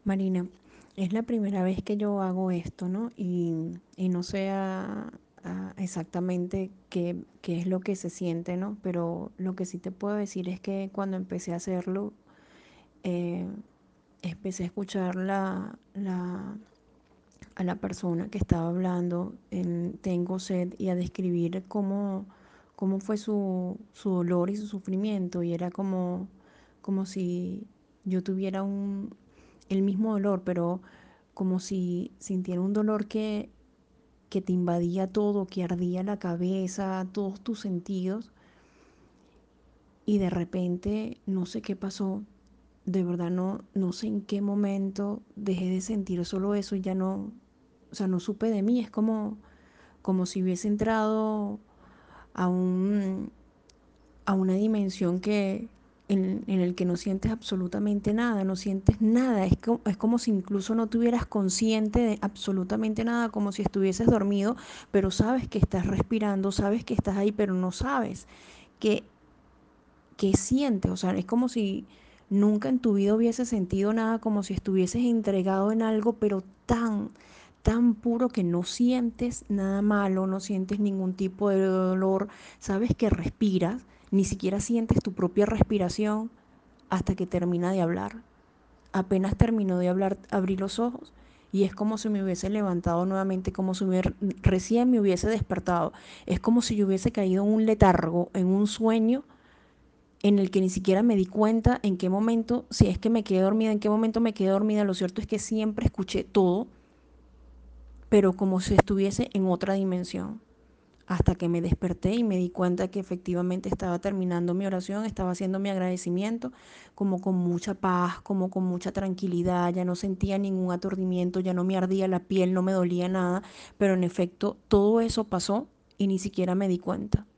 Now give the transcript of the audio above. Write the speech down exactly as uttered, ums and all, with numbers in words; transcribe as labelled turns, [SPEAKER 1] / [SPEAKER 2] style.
[SPEAKER 1] Marina, es la primera vez que yo hago esto, ¿no? Y, y no sé a- a exactamente qué, qué es lo que se siente, ¿no? Pero lo que sí te puedo decir es que cuando empecé a hacerlo, eh, empecé a escuchar la, la- a la persona que estaba hablando en Tengo sed y a describir cómo, cómo fue su, su dolor y su sufrimiento. Y era como, como si yo tuviera un, el mismo dolor, pero como si sintiera un dolor que, que te invadía todo, que ardía la cabeza, todos tus sentidos, y de repente no sé qué pasó, de verdad no, no sé en qué momento dejé de sentir solo eso y ya no, o sea, no supe de mí, es como, como si hubiese entrado a un, a una dimensión que, en, en el que no sientes absolutamente nada, no sientes nada, es, co- es como si incluso no tuvieras consciente de absolutamente nada, como si estuvieses dormido, pero sabes que estás respirando, sabes que estás ahí, pero no sabes qué, qué sientes, o sea, es como si nunca en tu vida hubieses sentido nada, como si estuvieses entregado en algo, pero tan, tan puro que no sientes nada malo, no sientes ningún tipo de dolor, sabes que respiras, ni siquiera sientes tu propia respiración hasta que termina de hablar. Apenas terminó de hablar, abrí los ojos y es como si me hubiese levantado nuevamente, como si me, recién me hubiese despertado. Es como si yo hubiese caído en un letargo, en un sueño en el que ni siquiera me di cuenta en qué momento, si es que me quedé dormida, en qué momento me quedé dormida. Lo cierto es que siempre escuché todo, pero como si estuviese en otra dimensión. Hasta que me desperté y me di cuenta que efectivamente estaba terminando mi oración, estaba haciendo mi agradecimiento, como con mucha paz, como con mucha tranquilidad, ya no sentía ningún aturdimiento, ya no me ardía la piel, no me dolía nada, pero en efecto todo eso pasó y ni siquiera me di cuenta.